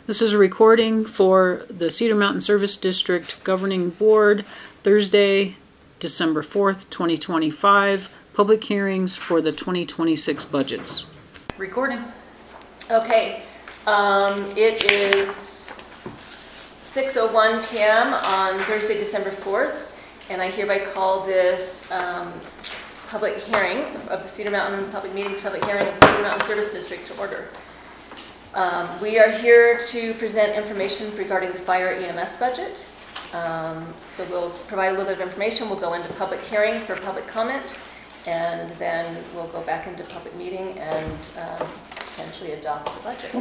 This is a recording for the Cedar Mountain Service District Governing Board, Thursday, December 4th, 2025. Public hearings for the 2026 budgets. Recording. Okay. It is 6:01 p.m. on Thursday, December 4th, and I hereby call this public hearing of the Cedar Mountain Public Meetings Public Hearing of the Cedar Mountain Service District to order. We are here to present information regarding the fire EMS budget. So we'll provide a little bit of information. We'll go into public hearing for public comment, and then we'll go back into public meeting and potentially adopt the budget.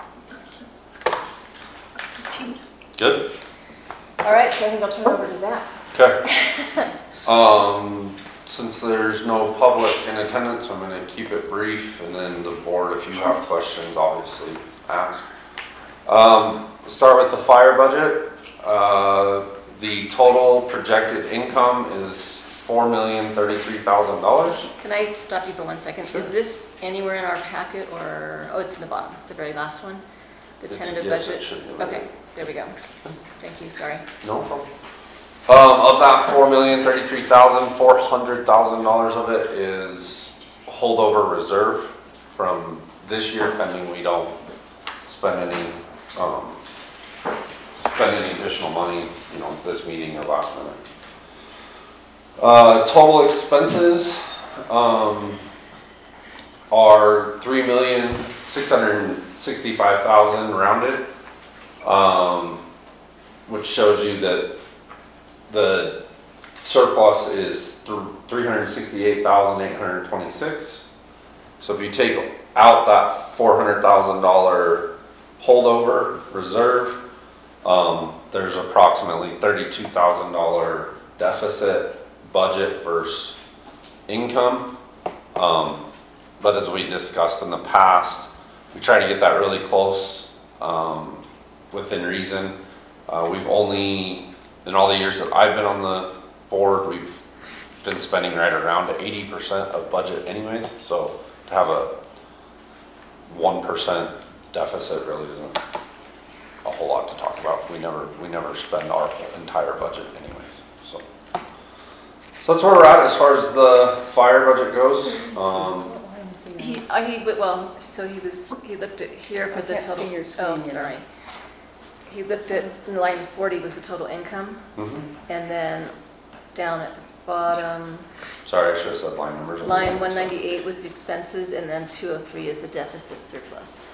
Good. All right, so I think I'll turn it over to Zach. Okay. Since there's no public in attendance, I'm going to keep it brief, and then the board, if you have questions, obviously ask. Start with the fire budget. The total projected income is $4,033,000. Can I stop you for 1 second? Sure. Is this anywhere in our packet, or it's in the bottom, the very last one, the tentative yes, budget? It should be. Okay, there we go. Thank you. Sorry. No problem. Of that $4,033,000, $400,000 of it is holdover reserve from this year, pending we don't spend any additional money, this meeting or last minute. Total expenses are $3,665,000 rounded, which shows you that the surplus is $368,826. So if you take out that $400,000 holdover reserve, there's approximately $32,000 deficit budget versus income. But as we discussed in the past, we try to get that really close, within reason. We've only, in all the years that I've been on the board, we've been spending right around 80% of budget anyways. So to have a 1% deficit really isn't a whole lot to talk about. We never spend our entire budget anyways. So that's where we're at as far as the fire budget goes. He looked at here for the total. Oh, sorry. He looked at line 40 was the total income, and then down at the bottom. Sorry, I should have said line numbers. Line 198 was the expenses, and then 203 is the deficit surplus.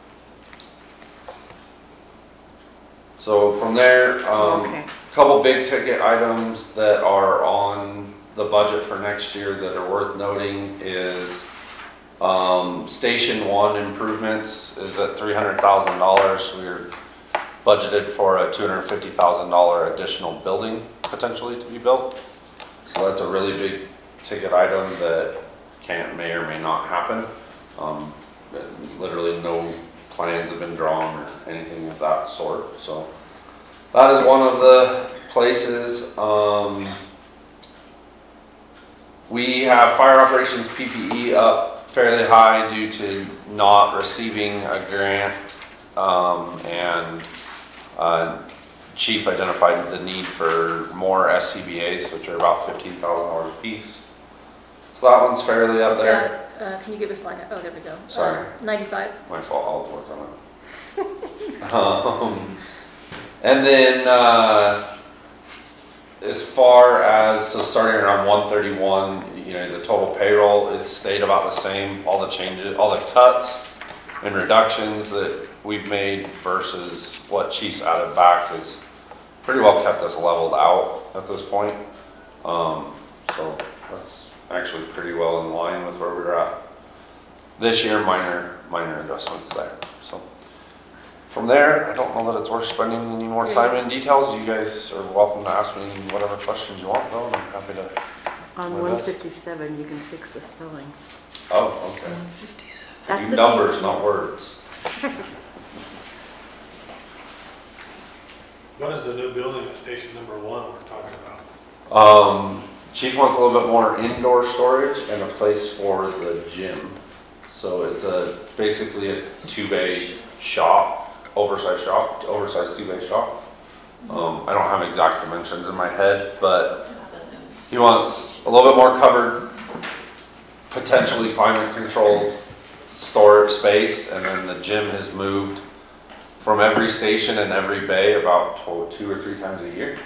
So from there, couple big ticket items that are on the budget for next year that are worth noting is Station 1 improvements is at $300,000. We're budgeted for a $250,000 additional building potentially to be built. So that's a really big ticket item that may or may not happen. Literally no plans have been drawn or anything of that sort. So that is one of the places. We have fire operations PPE up fairly high due to not receiving a grant, and Chief identified the need for more SCBAs, which are about $15,000 a piece. So that one's fairly up there. Can you give us line? Oh, there we go. Sorry. 95. My fault. I'll work on it. And then as far as starting around 131, the total payroll, it stayed about the same. All the changes, all the cuts and reductions that we've made versus what Chief's added back has pretty well kept us leveled out at this point. So that's actually pretty well in line with where we were at this year. Minor adjustments there. So from there, I don't know that it's worth spending any more time in details. You guys are welcome to ask me whatever questions you want, though, and I'm happy to. On 157, you can fix the spelling. Oh, okay. 157. That's the numbers, not words. What is the new building at station number 1 we're talking about? Chief wants a little bit more indoor storage and a place for the gym. So it's basically a 2-bay shop oversized 2-bay shop. I don't have exact dimensions in my head, but he wants a little bit more covered, potentially climate controlled storage space, and then the gym has moved from every station and every bay about 2 or 3 times a year,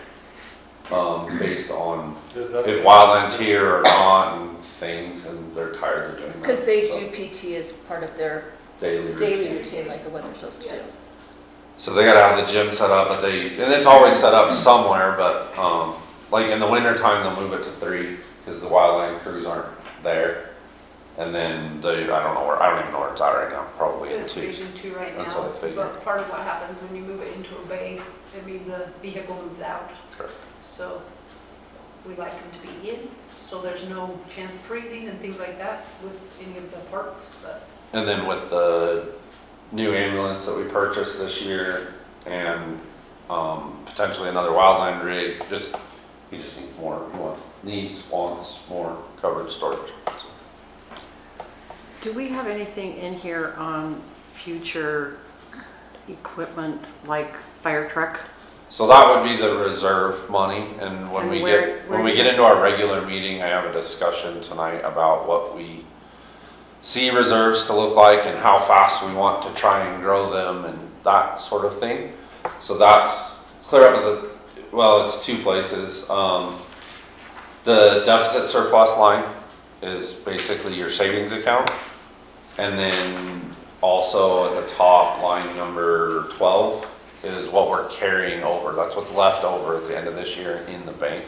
based on if wildland's here or not and things, and they're tired of doing that. Because they do PT as part of their daily routine, like what they're supposed to do. So they gotta have the gym set up, and it's always set up somewhere, but like in the winter time they'll move it to 3 because the wildland crews aren't there. And then I don't even know where it's at right now, probably in It's 2. Station 2 right That's now, what I figured. but part of what happens when you move it into a bay, it means a vehicle moves out. Correct. So we like them to be in, so there's no chance of freezing and things like that with any of the parts, but. And then with the new ambulance that we purchased this year and potentially another wildland rig, he just needs wants more covered storage. So. Do we have anything in here on future equipment like fire truck? So that would be the reserve money, and when we get into our regular meeting, I have a discussion tonight about what we see reserves to look like and how fast we want to try and grow them and that sort of thing. So that's clear up it's 2 places. The deficit surplus line is basically your savings account, and then also at the top, line number 12 is what we're carrying over. That's what's left over at the end of this year in the bank.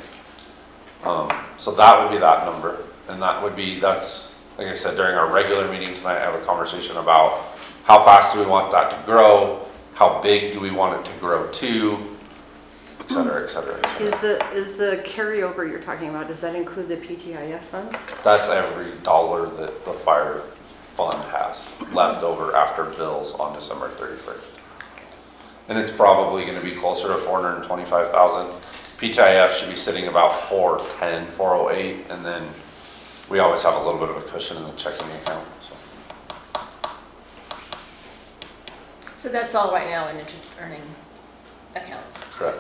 So that would be that number, and that's like I said, during our regular meeting tonight, I have a conversation about how fast do we want that to grow, how big do we want it to grow to, et cetera, et cetera, et cetera. Is the carryover you're talking about, does that include the PTIF funds? That's every dollar that the fire fund has left over after bills on December 31st. And it's probably going to be closer to 425,000. PTIF should be sitting about 410, 408, and then we always have a little bit of a cushion in the checking account. So that's all right now in interest earning accounts. Correct.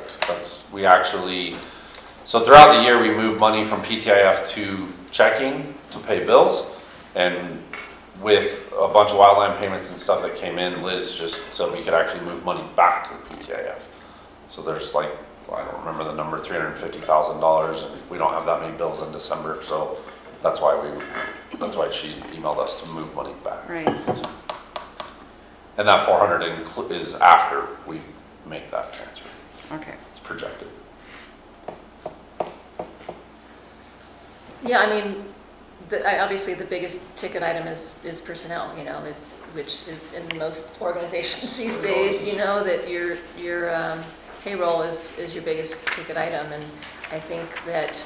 So throughout the year we move money from PTIF to checking to pay bills, and with a bunch of wildland payments and stuff that came in, Liz just said we could actually move money back to the PTIF. So there's I don't remember the number, $350,000, and we don't have that many bills in December, so that's why she emailed us to move money back. Right. And that 400 is after we make that transfer. Okay. It's projected. Yeah, I mean, obviously the biggest ticket item is personnel, which is in most organizations these days, that your payroll is your biggest ticket item. And I think that,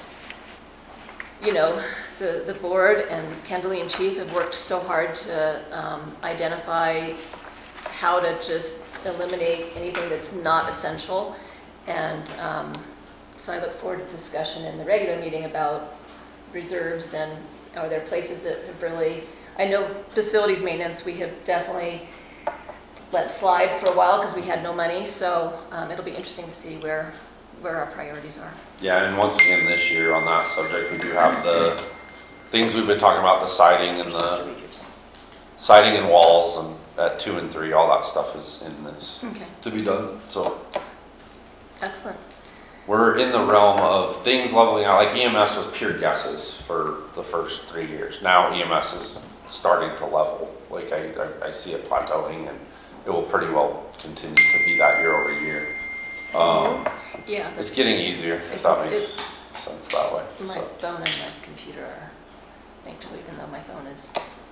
the board and Kendall and Chief have worked so hard to identify how to just eliminate anything that's not essential. And so I look forward to discussion in the regular meeting about reserves, and are there places that have really, I know facilities maintenance we have definitely let slide for a while because we had no money, so it'll be interesting to see where our priorities are. Yeah, and once again this year on that subject, we do have the things we've been talking about, the siding and walls, and at 2 and 3, all that stuff is in this to be done. So excellent. We're in the realm of things leveling out. Like EMS was pure guesses for the first 3 years. Now EMS is starting to level. Like I see it plateauing, and it will pretty well continue to be that year over year. Yeah, it's getting easier, if that makes sense that way. My phone and my computer are thankfully, even though my phone is.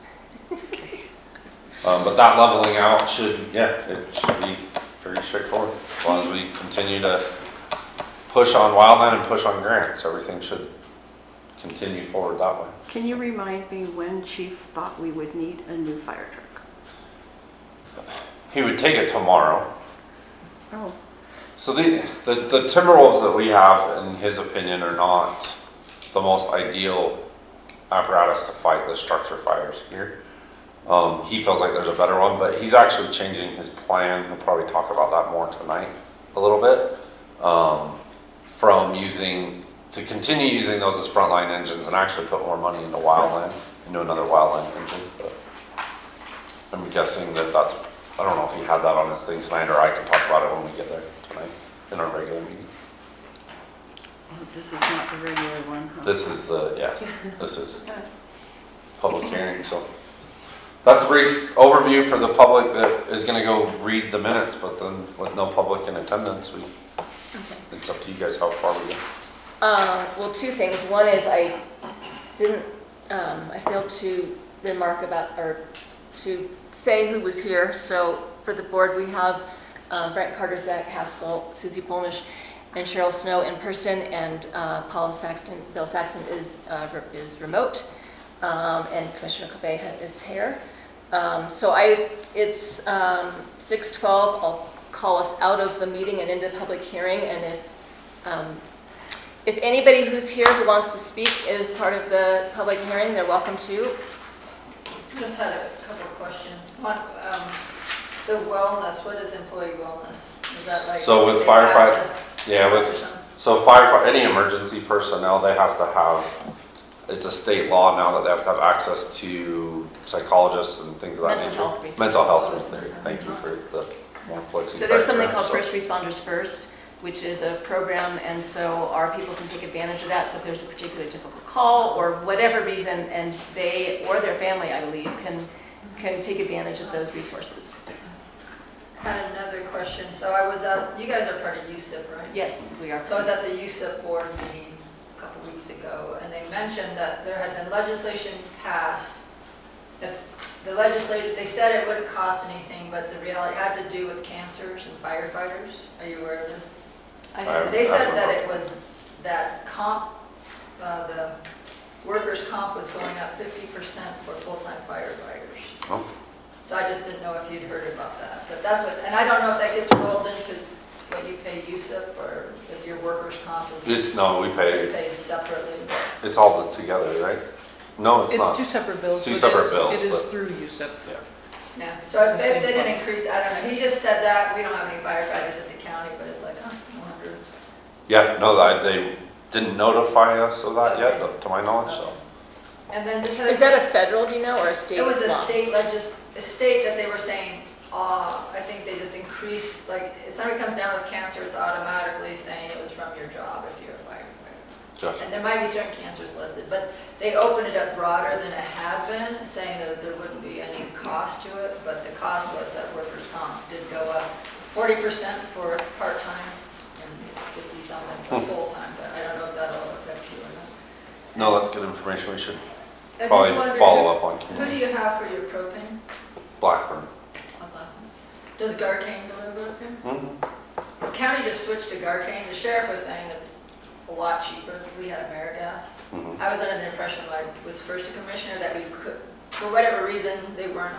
But that leveling out it should be pretty straightforward. As long as we continue to push on wildland and push on grants, everything should continue forward that way. Can you remind me when Chief thought we would need a new fire truck? He would take it tomorrow. Oh. So the Timberwolves that we have, in his opinion, are not the most ideal apparatus to fight the structure fires here. He feels like there's a better one, but he's actually changing his plan. He'll probably talk about that more tonight a little bit. From to continue using those as frontline engines and actually put more money into wildland, into another wildland engine. But I'm guessing that's, I don't know if he had that on his thing tonight, or I can talk about it when we get there tonight in our regular meeting. Oh, this is not the regular one, huh? This is this is public hearing, so. That's a brief overview for the public that is gonna go read the minutes, but then with no public in attendance, it's up to you guys how far we go. Well, two things. One is I failed to remark about, or to say who was here. So for the board, we have Brent Carter, Zach Haskell, Susie Polnish, and Cheryl Snow in person, and Bill Saxton is remote, and Commissioner Cobe is here. So it's 6:12. I'll call us out of the meeting and into the public hearing, and if anybody who's here who wants to speak is part of the public hearing, they're welcome to. Just had a couple of questions. One, the wellness, what is employee wellness? Is that like? So with firefighter, any emergency personnel, they have to have, it's a state law now that they have to have access to psychologists and things of that nature. Mental health. Thank you for the more plugs. So there's something called First Responders First, which is a program, and so our people can take advantage of that. So if there's a particularly difficult call or whatever reason, and they or their family, I believe, can take advantage of those resources. Had another question. So you guys are part of USIP, right? Yes, we are. So I was at the USIP board meeting a couple weeks ago, and they mentioned that there had been legislation passed. They said it wouldn't cost anything, but the reality had to do with cancers and firefighters. Are you aware of this? They said that it was that the workers' comp was going up 50% for full-time firefighters. Oh. So I just didn't know if you'd heard about that. But that's what, and I don't know if that gets rolled into what you pay USIP, or if your workers' comp is. We pay. It's paid separately. It's all together, right? No, it's not. It's two separate bills. Two separate bills. It is through USIP. Yeah. Yeah. So if they didn't increase, I don't know. He just said that we don't have any firefighters at the county, but it's like, I wonder. Yeah, no, they didn't notify us of that yet, to my knowledge. So. And then this Is that a federal, do you know, or a state? It was a law? state that they were saying. I think they just increased. Like if somebody comes down with cancer, it's automatically saying it was from your job if you're a firefighter. Gotcha. And there might be certain cancers listed, but they opened it up broader than it had been, saying that there wouldn't be any cost to it. But the cost was that workers' comp did go up 40% for part-time and 50-something for full-time. But I don't know if that'll affect you or not. No, that's good information. We should I probably just wondered, follow up on. Who do you have for your propane? Blackburn. Does Garcane deliver up here? Mm-hmm. The county just switched to Garcane. The sheriff was saying it's a lot cheaper. We had AmeriGas. Mm-hmm. I was under the impression when I was first a commissioner that we could, for whatever reason, they weren't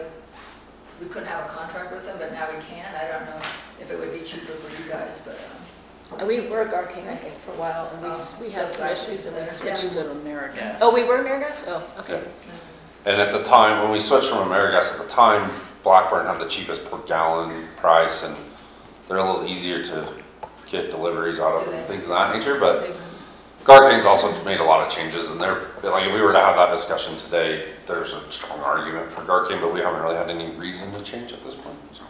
we couldn't have a contract with them, but now we can. I don't know if it would be cheaper for you guys, but. We were Garcane, I think, for a while, and we had some issues, and we switched to AmeriGas. Oh, we were AmeriGas? Oh, okay. Yeah. And at the time, when we switched from AmeriGas, at the time, Blackburn had the cheapest per gallon price, and they're a little easier to get deliveries out of and things of that nature. But Garcane's also made a lot of changes, and they're like, if we were to have that discussion today, there's a strong argument for Garcane, but we haven't really had any reason to change at this point. So.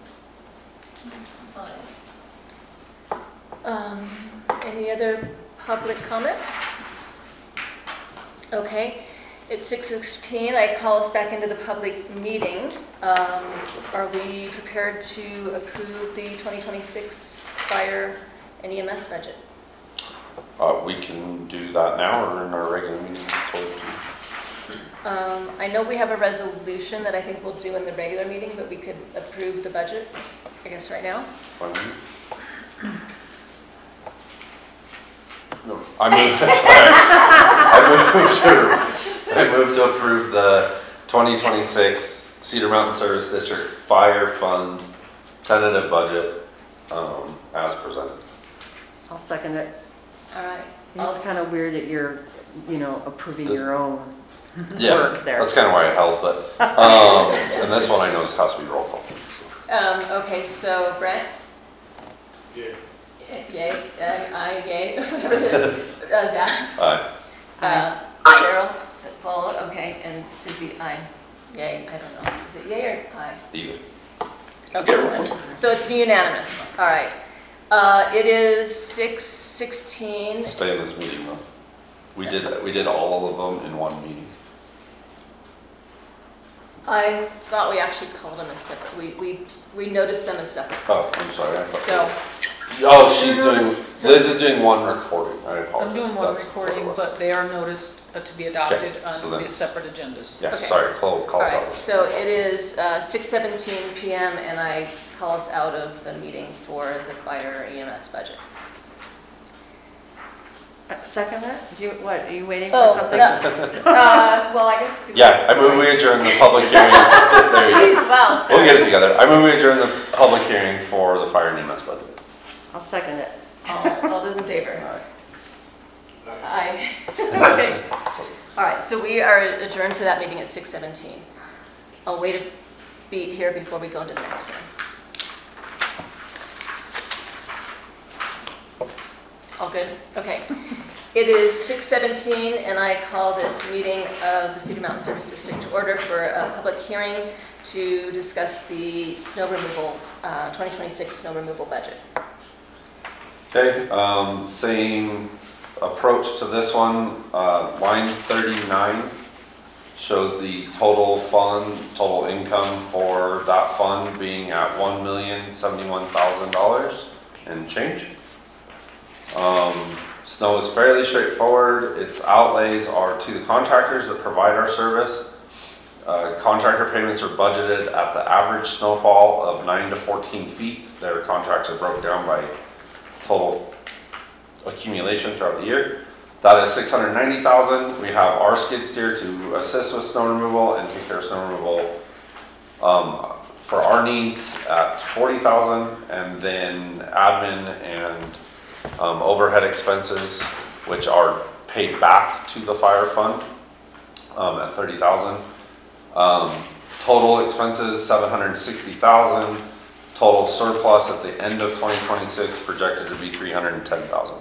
Any other public comment? Okay. It's 6:15. I call us back into the public meeting. Are we prepared to approve the 2026 fire and EMS budget? We can do that now or in our regular meeting. I know we have a resolution that I think we'll do in the regular meeting, but we could approve the budget, I guess, right now. Fine. No, I move to approve the 2026 Cedar Mountain Service District Fire Fund tentative budget as presented. I'll second it. All right. It's kind of weird that you're, approving your own. Yeah, work there. that's kind of why I held, but, and this one I know has to be roll call. Okay, so Brent? Yeah. Yay, aye, yay, whatever it is. Zach? Aye. Cheryl? Paul, okay, and Susie, aye. Yay, I don't know. Is it yay or aye? Either. Okay, so it's unanimous. All right. It is 6:16. Stay in this meeting though. We did all of them in one meeting. I thought we actually called them a separate, we noticed them as separate. Oh, I'm sorry. I thought- So Oh, she's doing, So- Liz is doing one recording. I apologize. I'm doing one That's what it recording, was. but they are noticed to be adopted Okay, so on then- these separate agendas. Yes, Okay. sorry, call All us right, out. so it is 6:17 PM, and I call us out of the meeting for the fire EMS budget. Second it? Are you waiting Oh, for something? Well, I guess. Yeah, I move we adjourn the public hearing. There you go. Jeez, wow, We'll sorry. get it together. I move we adjourn the public hearing for the fire and EMS budget. I'll second it. All those in favor? Aye. Okay. All right, so we are adjourned for that meeting at 6:17. I'll wait a beat here before we go into the next one. All good? Okay. It is 6:17, and I call this meeting of the Cedar Mountain Service District to order for a public hearing to discuss the snow removal, 2026 snow removal budget. Okay, same approach to this one. Line 39 shows the total fund, total income for that fund being at $1,071,000 and change. Snow is fairly straightforward. Its outlays are to the contractors that provide our service. Contractor payments are budgeted at the average snowfall of 9 to 14 feet. Their contracts are broken down by total accumulation throughout the year. That is $690,000. We have our skid steer to assist with snow removal and take care of snow removal for our needs at $40,000, and then admin and overhead expenses, which are paid back to the fire fund at $30,000. Total expenses $760,000. Total surplus at the end of 2026 projected to be $310,000.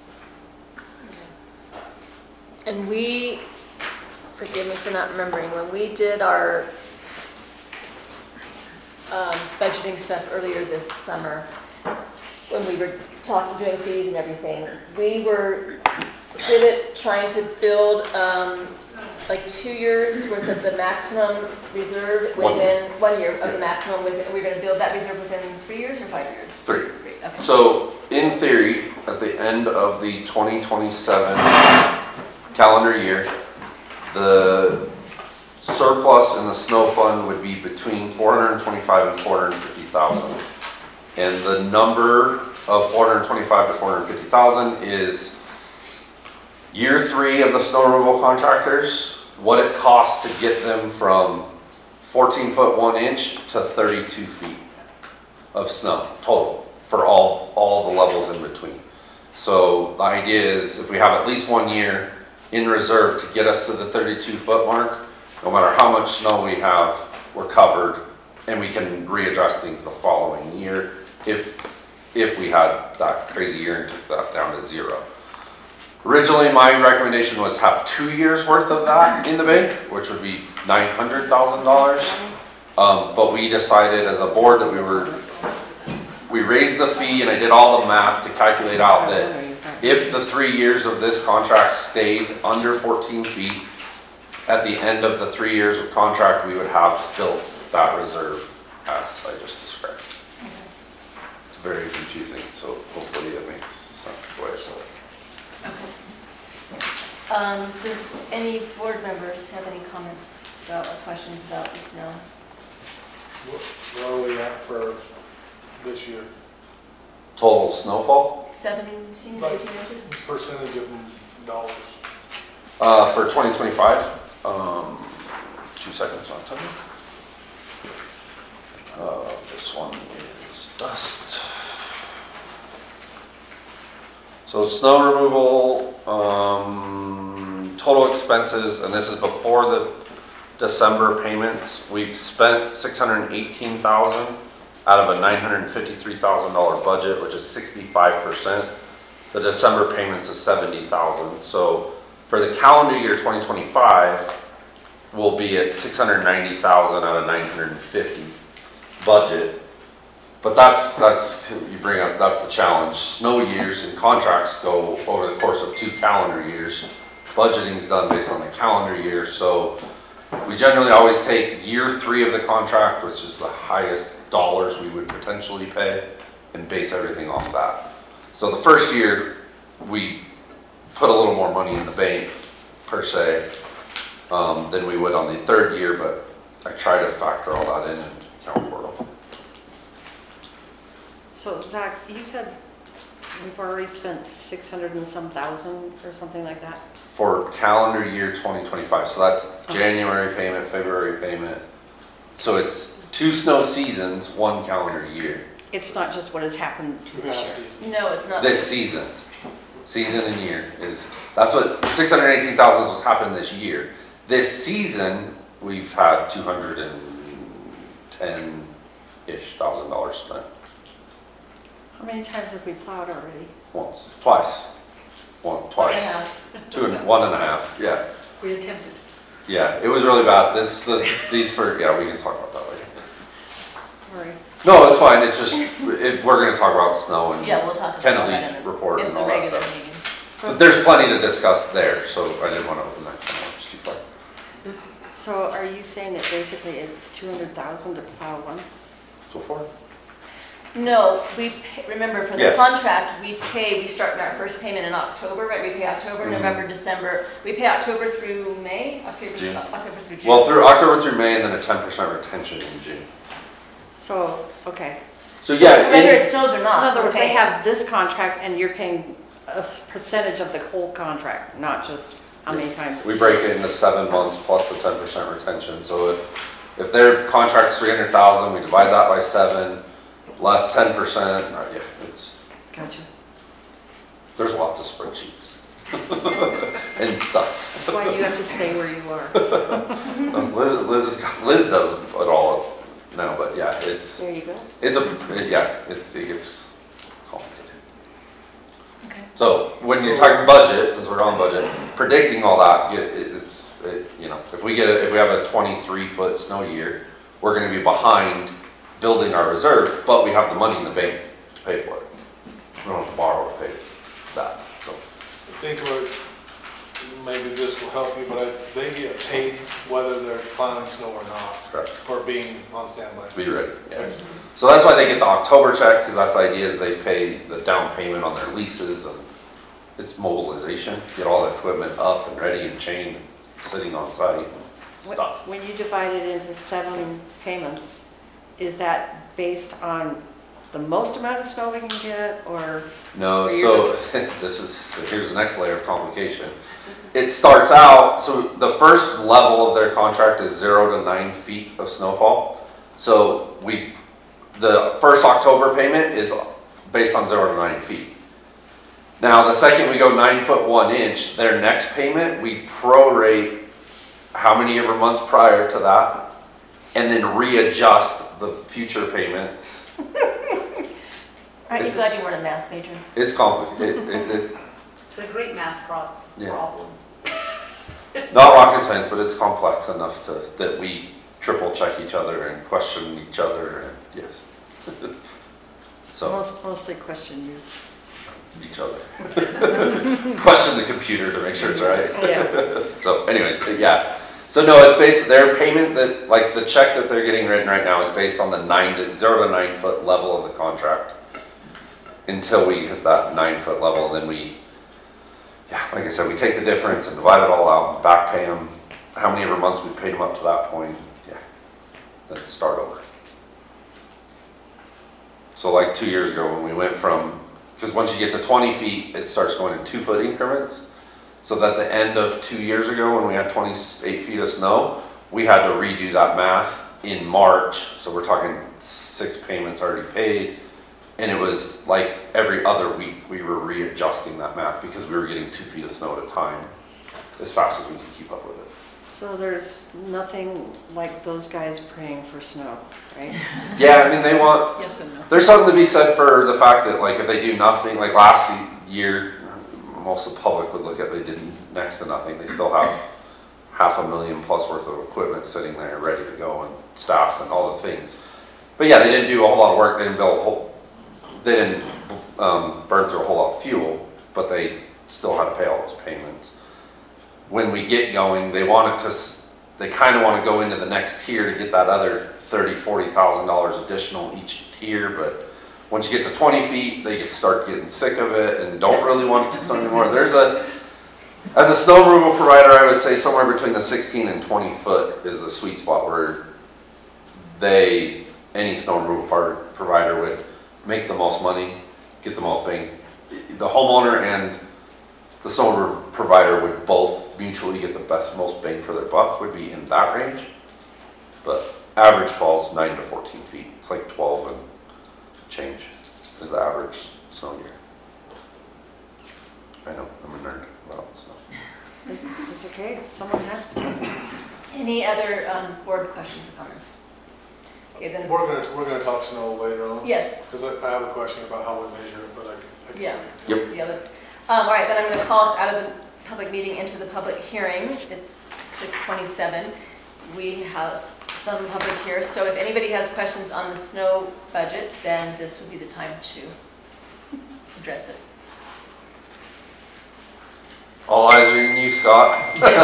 And we, forgive me for not remembering, when we did our budgeting stuff earlier this summer, when we were doing fees and everything, we did it trying to build like 2 years worth of the maximum reserve within 1 year of the maximum. We're going to build that reserve within 3 years or 5 years? 3. Okay. So in theory, at the end of the 2027 calendar year, the surplus in the snow fund would be between $425,000 and $450,000. And the number of $425,000 to $450,000 is year 3 of the snow removal contractors, what it costs to get them from 14 foot 1 inch to 32 feet of snow total for all the levels in between. So the idea is if we have at least 1 year in reserve to get us to the 32 foot mark, no matter how much snow we have, we're covered, and we can readdress things the following year if we had that crazy year and took that down to 0. Originally, my recommendation was have 2 years worth of that in the bank, which would be $900,000. But we decided as a board that we raised the fee, and I did all the math to calculate out that if the 3 years of this contract stayed under 14 feet, at the end of the 3 years of contract, we would have built that reserve as I just described. It's very confusing, so hopefully it makes sense the way I said it. Okay. Does any board members have any comments about or questions about the snow? Where are we at for this year? Total snowfall 17, 18 inches? Percentage of dollars? for 2025. 2 seconds, I'll tell you. This one is dust. So snow removal, total expenses, and this is before the December payments, we've spent $618,000 out of a $953,000 budget, which is 65%. The December payments is $70,000. So for the calendar year 2025, we'll be at $690,000 out of $950 budget. But that's you bring up, that's the challenge. Snow years and contracts go over the course of 2 calendar years. Budgeting is done based on the calendar year, so we generally always take year 3 of the contract, which is the highest dollars we would potentially pay, and base everything off that. So the first year, we put a little more money in the bank, per se, than we would on the 3rd year, but I try to factor all that in and account for it. So Zach, you said we've already spent 600 and some thousand or something like that? For calendar year 2025, so that's January payment, February payment. So it's 2 snow seasons, 1 calendar year. It's not just what has happened to this year. No, it's not. This season and year is, that's what, 618,000 was happening this year. This season, we've had $210-ish thousand spent. How many times have we plowed already? Once, twice. Twice. 1.5, yeah. We attempted. Yeah, it was really bad. These yeah, we can talk about that later. Sorry. No, it's fine. It's just, we're going to talk about snow and Yeah, we'll talk about Kennelly's that report in and the all that regular stuff. meeting. But there's plenty to discuss there, so I didn't want to open that can of worms too far. So are you saying that basically it's 200,000 to plow once? So far? No, remember for the Yeah. contract, we start our first payment in October, right? We pay October, November, December. We pay October through May, June. October through June. Well, through October through May, and then a 10% retention in June. So, okay. So yeah, whether it snows or not. In other words, okay. they have this contract and you're paying a percentage of the whole contract, not just how many times. we break it into 7 months plus the 10% retention. So if their contract's 300,000, we divide that by 7, less 10%. Yeah, Gotcha. there's lots of spreadsheets and stuff. That's why you have to stay where you are. Liz does it all now, but yeah, There you go. it gets complicated. Okay. So when you're talking budget, since we're on budget, predicting all that, if we have a 23-foot snow year, we're going to be behind building our reserve, but we have the money in the bank to pay for it. We don't have to borrow to pay that. So I think maybe this will help you, but they get paid whether they're plowing snow or not. Correct. For being on standby. To be ready. Yeah. So that's why they get the October check, because that's the idea is they pay the down payment on their leases, and it's mobilization, get all the equipment up and ready and chained, sitting on site and stuff. When you divide it into 7 payments, is that based on the most amount of snow we can get, or? No, or you're so here's the next layer of complication. It starts out, so the first level of their contract is 0 to 9 feet of snowfall. So the first October payment is based on 0 to 9 feet. Now, the second we go 9 foot 1 inch, their next payment, we prorate how many ever months prior to that, and then readjust the future payments. Aren't you glad you weren't a math major? It's complicated. It's a great math Yeah. problem. Not rocket science, but it's complex enough that we triple check each other and question each other, and yes. So Mostly question you. each other. Question the computer to make sure it's right. Yeah. So anyways, yeah. So no, it's based, their payment that, like the check that they're getting written right now is based on the 0 to 9 foot level of the contract. Until we hit that 9 foot level, then like I said, we take the difference and divide it all out, back pay them how many ever months we paid them up to that point, then start over. So like 2 years ago when we went from, because once you get to 20 feet, it starts going in 2 foot increments. So that the end of 2 years ago when we had 28 feet of snow, we had to redo that math in March. So we're talking 6 payments already paid. And it was like every other week we were readjusting that math because we were getting 2 feet of snow at a time. as fast as we can keep up with it. So there's nothing like those guys praying for snow, right? Yeah, I mean, they want, Yes and no. there's something to be said for the fact that, like, if they do nothing, like last year, most of the public would look at, they did next to nothing. They still have $500,000+ worth of equipment sitting there ready to go and staff and all the things. But yeah, they didn't do a whole lot of work. They didn't burn through a whole lot of fuel, but they still had to pay all those payments. When we get going, they kind of want to go into the next tier to get that other $30,000-$40,000 additional each tier, but once you get to 20 feet, they start getting sick of it and don't really want to do something anymore. As a snow removal provider, I would say somewhere between the 16 and 20 foot is the sweet spot where any snow removal provider would make the most money, get the most bang. The homeowner and the snow provider would both mutually get the most bang for their buck, would be in that range. But average falls 9 to 14 feet. It's like 12 and change is the average snow year. I know, I'm a nerd about snow. It's okay, someone has to. Any other board questions or comments? Okay, then. We're gonna talk snow later on. Yes. Because I have a question about how we measure it, but I Yeah. Yep. Yeah, let's, all right, then I'm going to call us out of the public meeting into the public hearing. It's 6:27. We have some public here, so if anybody has questions on the snow budget, then this would be the time to address it. All eyes are on you, Scott.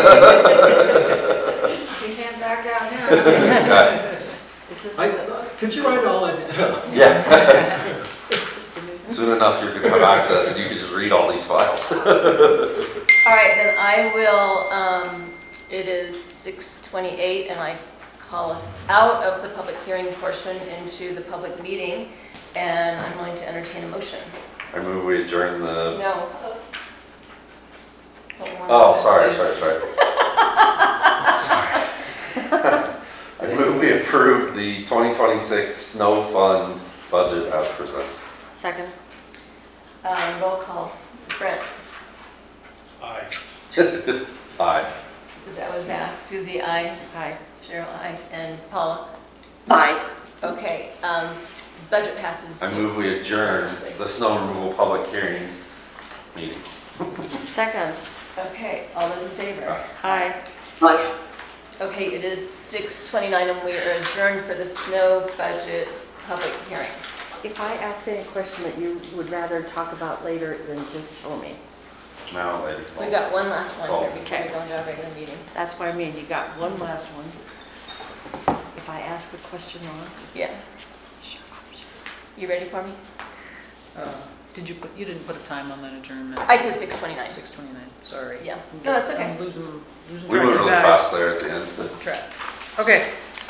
You can't back out now. Could you write it all in? Yeah. Soon enough, you're going to have access and you can just read all these files. All right, then I will, it is 6:28, and I call us out of the public hearing portion into the public meeting, and I'm going to entertain a motion. I move we adjourn the... No. Don't warn Oh, us. sorry. I move we approve the 2026 snow fund budget as presented. Second. Roll call. Brent. Aye. Aye. That was Zach. Susie, aye. Hi. Cheryl, aye. And Paula? Bye. Okay, budget passes. I move we adjourn the snow removal public hearing meeting. Second. Okay, all those in favor? Hi. Okay, it is 6:29 and we are adjourned for the snow budget public hearing. If I ask any question that you would rather talk about later, then just tell me. Now later. We got one last one here before Okay. we go into our regular meeting. That's what I mean, you got one last one. If I ask the question wrong, just... Yeah. You ready for me? You didn't put a time on that adjournment? I said 6:29. 6:29, sorry. Yeah. No, that's okay. I'm losing We track went of really guys. fast there at the end. Track. Okay.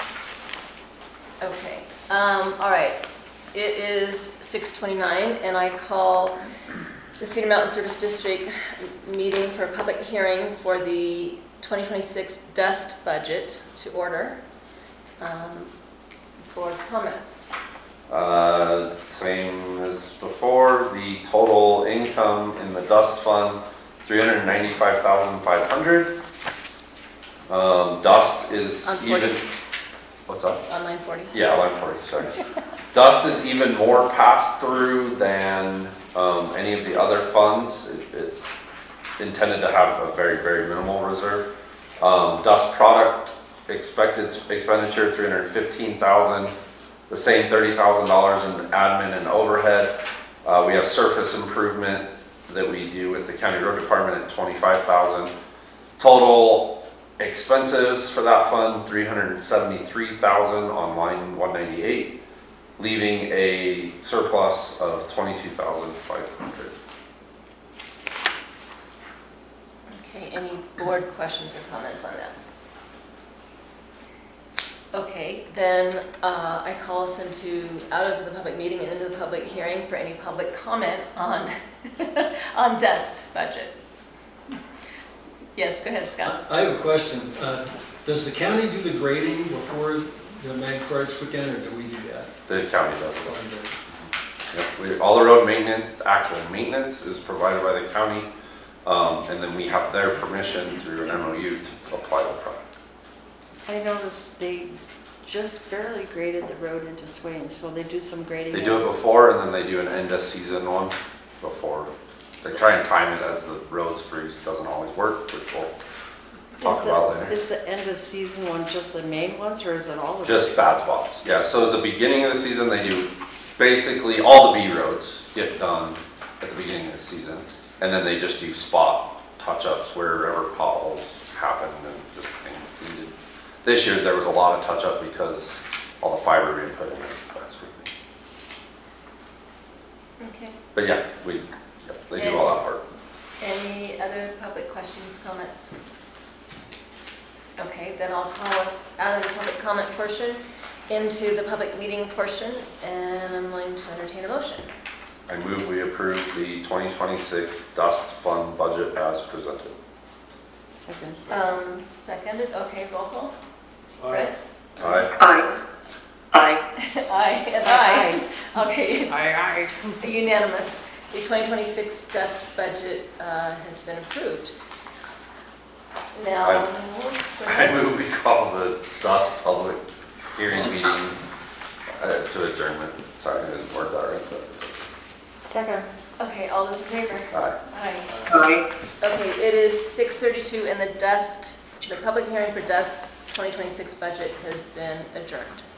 Okay. All right. It is 6:29 and I call the Cedar Mountain Service District meeting for a public hearing for the 2026 dust budget to order. For comments. Same as before, the total income in the dust fund, $395,500. Dust is On 40. even, what's up? On 940. Yeah, line 40, sorry. Dust is even more passed through than any of the other funds. It's intended to have a very, very minimal reserve. Dust product expected expenditure, $315,000. The same $30,000 in admin and overhead. We have surface improvement that we do with the county road department at $25,000. Total expenses for that fund, $373,000 on line 198, leaving a surplus of $22,500. Okay, any board questions or comments on that? Okay, then I call us out of the public meeting and into the public hearing for any public comment on on dust budget. Yes, go ahead, Scott. I have a question. Does the county do the grading before the mag carts put down, or do we do that? The county does it. Yep, all the road maintenance, actual maintenance is provided by the county. And then we have their permission through an MOU to apply the project. I noticed they just barely graded the road into Swain, so they do some grading. They do it before, and then they do an end of season one before. They try and time it as the roads freeze. Doesn't always work, which we'll talk about later. Is the end of season one just the main ones, or is it all of them? Just bad spots. Yeah, so at the beginning of the season, they do basically all the B roads get done at the beginning of the season. And then they just do spot touch-ups wherever potholes happen and just things needed. This year, there was a lot of touch-up because all the fiber being put in there, that sort of thing. Okay. But yeah, they do all that part. Any other public questions, comments? Okay, then I'll call us out of the public comment portion into the public meeting portion, and I'm going to entertain a motion. I move we approve the 2026 dust fund budget as presented. Second. Seconded, okay, roll call. Aye. Brett? Aye. Aye. Aye. Aye, and aye. Okay, it's Aye. unanimous. The 2026 dust budget has been approved. Now, go I ahead. move we call the dust public hearing meeting to adjournment. Sorry, I didn't word that right. Second. Okay, all those in favor? Aye. Aye. Aye. Okay, it is 6:32 and the public hearing for dust 2026 budget has been adjourned.